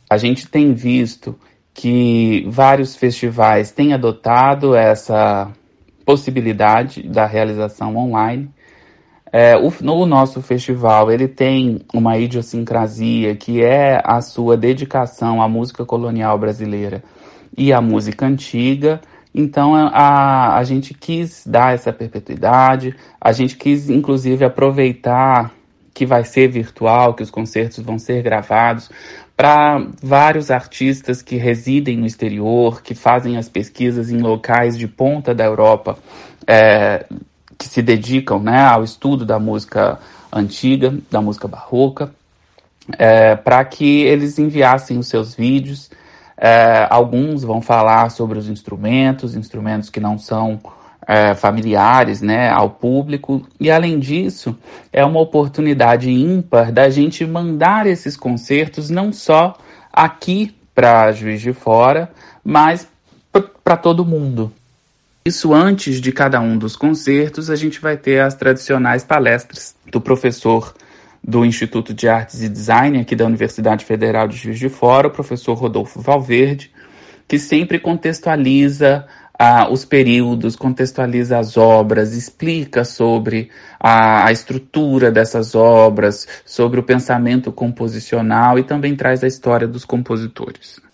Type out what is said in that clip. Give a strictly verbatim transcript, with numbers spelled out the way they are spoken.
A gente tem visto que vários festivais têm adotado essa possibilidade da realização online. É, o, no nosso festival, ele tem uma idiosincrasia que é a sua dedicação à música colonial brasileira e à música antiga. Então, a, a gente quis dar essa perpetuidade, a gente quis, inclusive, aproveitar que vai ser virtual, que os concertos vão ser gravados, para vários artistas que residem no exterior, que fazem as pesquisas em locais de ponta da Europa, é, que se dedicam, né, ao estudo da música antiga, da música barroca, é, para que eles enviassem os seus vídeos. É, alguns vão falar sobre os instrumentos, instrumentos que não são é, familiares, né, ao público. E, além disso, é uma oportunidade ímpar da gente mandar esses concertos não só aqui para Juiz de Fora, mas para todo mundo. Isso, antes de cada um dos concertos, a gente vai ter as tradicionais palestras do professor do Instituto de Artes e Design aqui da Universidade Federal de Juiz de Fora, o professor Rodolfo Valverde, que sempre contextualiza ah, os períodos, contextualiza as obras, explica sobre a, a estrutura dessas obras, sobre o pensamento composicional e também traz a história dos compositores.